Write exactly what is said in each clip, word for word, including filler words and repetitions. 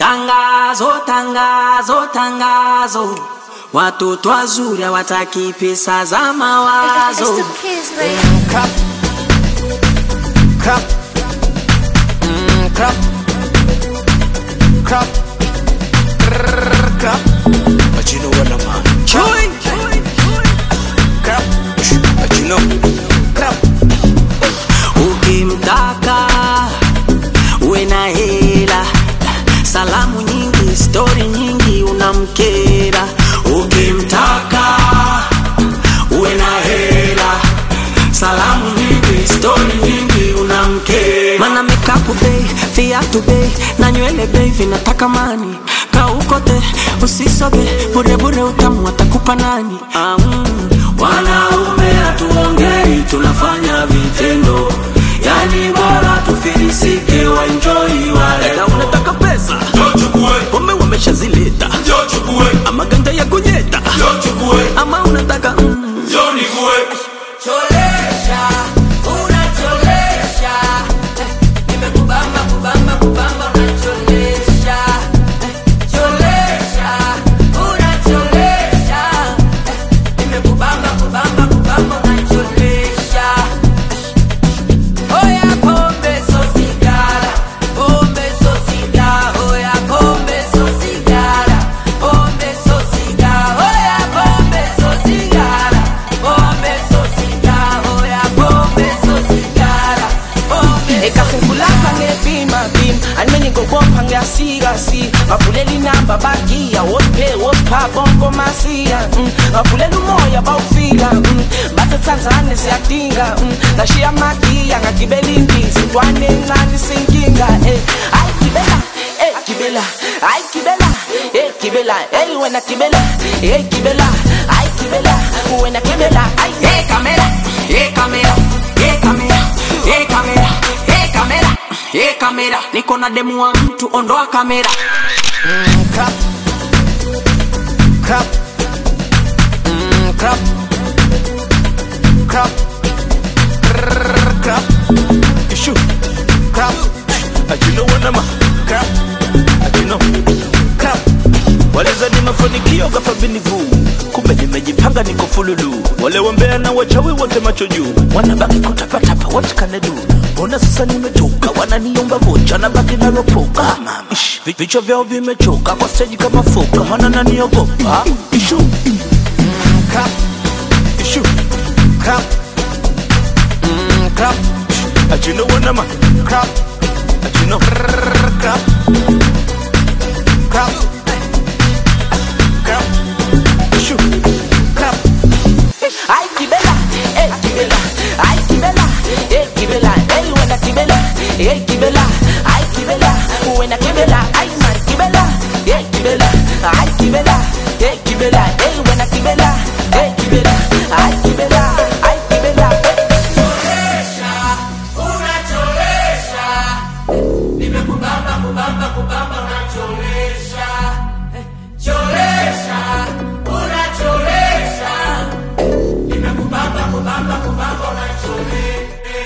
Tangazo, tangazo, tangazo, watoto wazuri hawataki pesa za mawazo. Crap, crap, mm, crap, crap, crap. But you know what I'm on. Joy, crap. But you know, crap. ukimtaka uwe na hela, salamu nyingi, story nyingi, unamkera. Ukimtaka uwe na hela, salamu nyingi, story nyingi, unamkera. Mana makeup bay, viatu bay, na nywele bay vinataka mani. Kaukote usisobe, bure bure utamu atakupa nani? Ah, mm. Wanaume hatuongei, tunafanya vitendo. Yani bora tufilisike wa enjoy wale. Na unataka pesa? Njoo chukue. Pombe wameshazileta. Njoo chukue. Ama ganja ya kunyeta. Njoo chukue. Ama unataka mm. Njoo nikue. Cholesha, unacholesha. Nimekubamba, kubamba, kubamba, unacholesha. Cholesha, unacholesha. Nimekubamba, kubamba, kubamba, unacholesha. Oya pombe so sigara, pombe so sigara. Oya pombe so sigara, pombe so sigara. Oya pombe so sigara, pombe so sigara. Oya pombe so sigara, pombe. Ekafungula pange bima bim, anmenye go pange asiga si. Mapuleli namba bagia, what pay, what pa bongo masia. Mapuleli moya baufila, bata Tanzania si aktinga. Na shia magia ngakibeli mbisi, twane ngani sinkinga. Ay kibela, eh kibela, ay kibela, eh kibela, eh wena kibela, eh kibela, ay kibela, wena kibela, ay Hey kamera, hey kamera, hey kamera, hey kamera, hey kamera, hey kamera. Niko na demu wa mtu, ondoa kamera. Mm, crap, crap, mm, crap, crap, crap. Issue, crap. But you know what I'm on. Crap, But you know, crap. waleza ni mafanikio ghafla binivu. Kumbe nimejipanga niko fululu. Wale wambea na wachawi wote macho juu. Wanabaki kutapatapa, what can I do? Mbona sasa nimechoka, wananiomba vocha na baki na ropoka. Ish, vi- vichwa vyao vimechoka kwa stage kama foka. Mana naniogopa. Ishu, Mm, crap, issue, crap, mm, crap, but you know what I'm on. crap, But you know, crap, crap, crap. Issue, crap. ay kibela, eh kibela, ay kibela, eh kibela, eh wena kibela, eh kibela, ay kibela, wena kibela, ay mar kibela, eh kibela, ay kibela, eh kibela, eh wena kibela, eh kibela, ay kibela, ay kibela. Cholesha, unacholesha. Nimekubamba, kubamba, kubamba, unacholesha. Cholesha, unacholesha. Nimekubamba, kubamba, kubamba, unacholesha.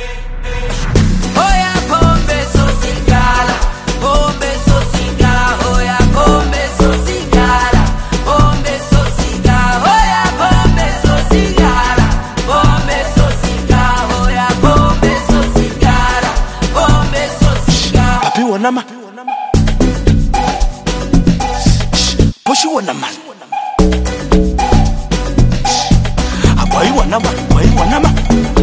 Oya pombe so sigara, pombe so sigara. Oya pombe so sigara, pombe so sigara. Oya pombe so sigara, pombe so sigara. Oya pombe so sigara, pombe so sigara. papi wanama. Poshi wanama. Abai wanama, abai wanama.